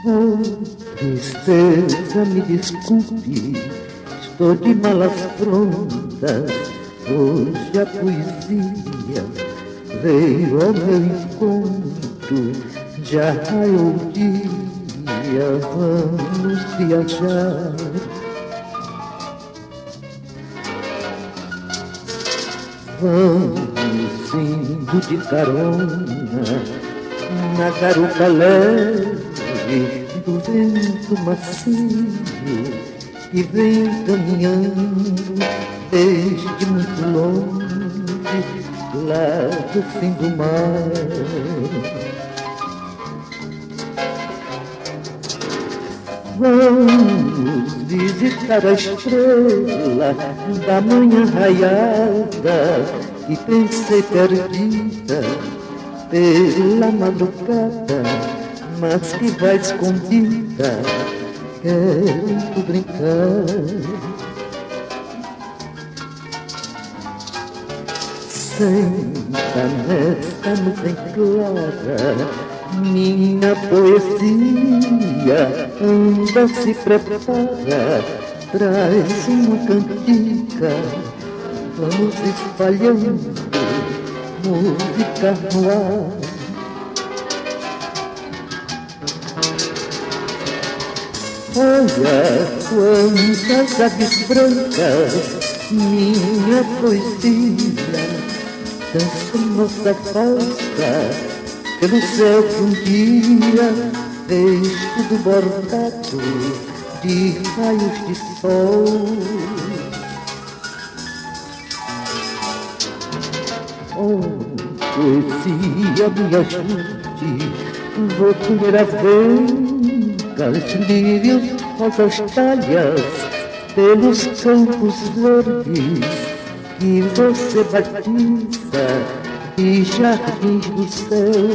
Oh, tristeza, me desculpe, estou de malas prontas. Hoje a poesia veio ao meu encontro. Já raiou o dia, vamos viajar. Vamos indo de carona na garupa leve do vento macio que vem caminhando desde muito longe, lá do fim do mar. Vamos visitar a estrela da manhã raiada que pensei perdida pela madrugada, mas que vai escondida, querendo brincar. Senta nesta nuvem clara, minha poesia anda, se prepara, traz uma cantiga, vamos espalhando música no ar. Olha quantas aves brancas, minha poesia dança nossa falsa pelo céu que um dia fez tudo bordado de raios de sol. Oh, poesia, me ajude, vou comer avencas, lírios, rosas talhas pelos campos verdes que você batiza de jardins do céu.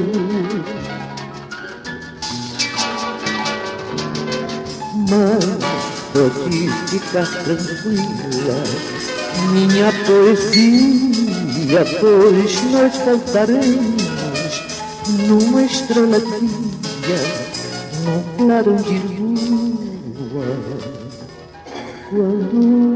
Mas pode ficar tranquila, minha poesia, pois nós saltaremos numa estrela guia, num clarão de lua, quando